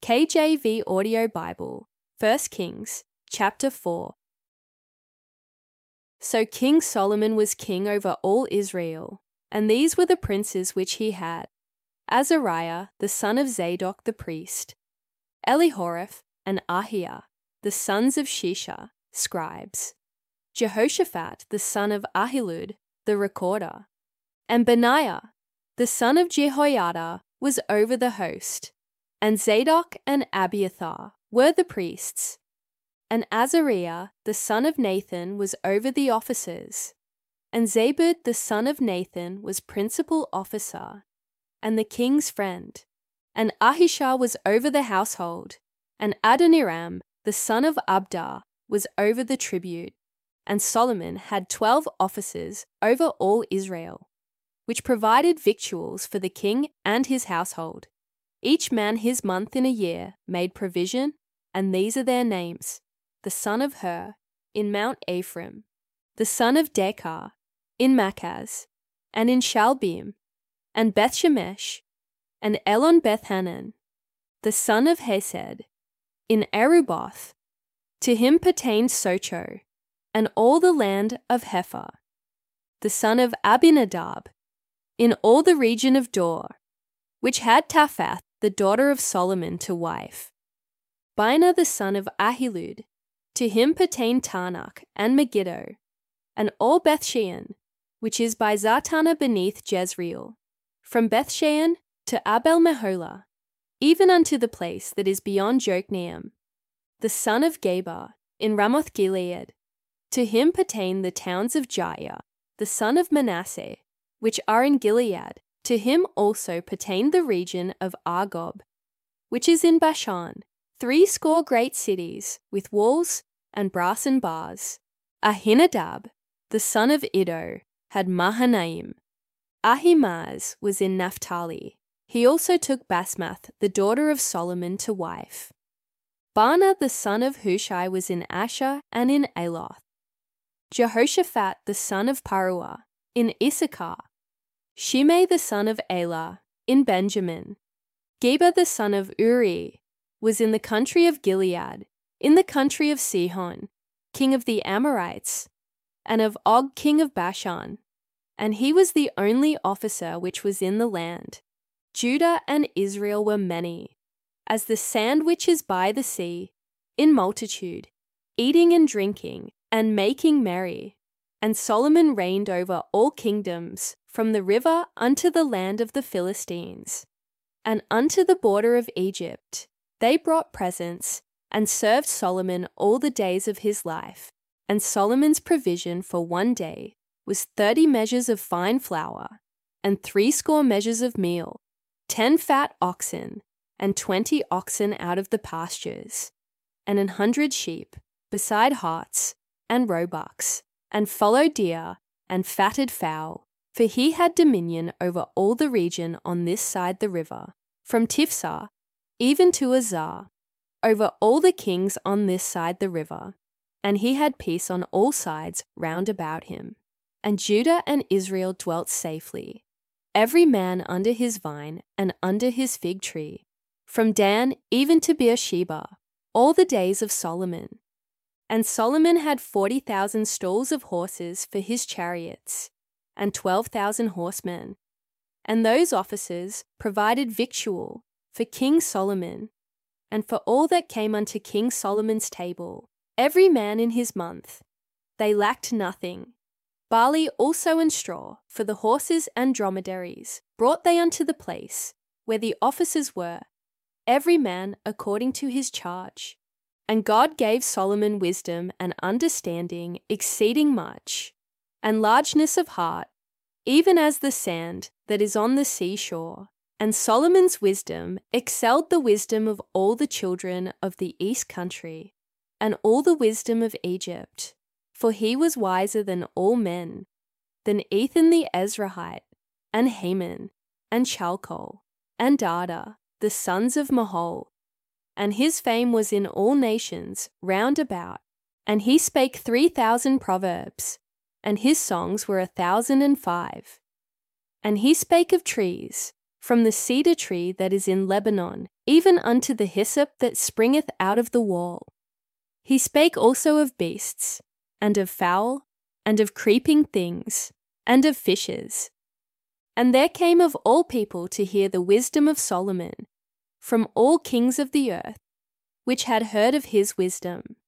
KJV Audio Bible, 1 Kings, chapter 4. So King Solomon was king over all Israel, and these were the princes which he had: Azariah, the son of Zadok the priest; Elihoreph and Ahiah, the sons of Shisha, scribes; Jehoshaphat, the son of Ahilud, the recorder; and Benaiah, the son of Jehoiada, was over the host; and Zadok and Abiathar were the priests; and Azariah, the son of Nathan, was over the officers; and Zabud, the son of Nathan, was principal officer, and the king's friend; and Ahishah was over the household; and Adoniram, the son of Abda, was over the tribute. And Solomon had 12 officers over all Israel, which provided victuals for the king and his household, each man his month in a year made provision, and these are their names: the son of Hur, in Mount Ephraim; the son of Dekar, in Machaz, and in Shalbim, and Bethshemesh, and Elon Bethanan; the son of Hesed, in Eruboth; to him pertained Socho, and all the land of Hepher; the son of Abinadab, in all the region of Dor, which had Taphath the daughter of Solomon to wife; Bina the son of Ahilud, to him pertained Taanach and Megiddo, and all Bethshean, which is by Zartanah beneath Jezreel, from Bethshean to Abel Meholah, even unto the place that is beyond Jokneam; the son of Geber, in Ramoth Gilead; to him pertain the towns of Jair, the son of Manasseh, which are in Gilead; to him also pertained the region of Argob, which is in Bashan, 80 great cities, with walls and brassen bars. Ahinadab, the son of Iddo, had Mahanaim. Ahimaaz was in Naphtali. He also took Basmath, the daughter of Solomon, to wife. Baana, the son of Hushai, was in Asher and in Aloth. Jehoshaphat, the son of Paruah, in Issachar. Shimei, the son of Elah, in Benjamin. Geber, the son of Uri, was in the country of Gilead, in the country of Sihon, king of the Amorites, and of Og, king of Bashan, and he was the only officer which was in the land. Judah and Israel were many, as the sand which is by the sea, in multitude, eating and drinking, and making merry. And Solomon reigned over all kingdoms, from the river unto the land of the Philistines, and unto the border of Egypt. They brought presents, and served Solomon all the days of his life. And Solomon's provision for one day was 30 measures of fine flour, and 80 measures of meal, 10 fat oxen, and 20 oxen out of the pastures, and 100 sheep, beside harts, and roebucks, and fallow deer, and fatted fowl, for he had dominion over all the region on this side the river, from Tiphsah even to Azar, over all the kings on this side the river, and he had peace on all sides round about him. And Judah and Israel dwelt safely, every man under his vine and under his fig tree, from Dan even to Beersheba, all the days of Solomon. And Solomon had 40,000 stalls of horses for his chariots, and 12,000 horsemen. And those officers provided victual for King Solomon, and for all that came unto King Solomon's table, every man in his month. They lacked nothing. Barley also and straw for the horses and dromedaries brought they unto the place where the officers were, every man according to his charge. And God gave Solomon wisdom and understanding exceeding much, and largeness of heart, even as the sand that is on the seashore. And Solomon's wisdom excelled the wisdom of all the children of the east country, and all the wisdom of Egypt. For he was wiser than all men, than Ethan the Ezrahite, and Heman, and Chalcol, and Dada, the sons of Mahol. And his fame was in all nations round about. And he spake 3,000 proverbs, and his songs were 1,005. And he spake of trees, from the cedar tree that is in Lebanon, even unto the hyssop that springeth out of the wall. He spake also of beasts, and of fowl, and of creeping things, and of fishes. And there came of all people to hear the wisdom of Solomon, from all kings of the earth, which had heard of his wisdom.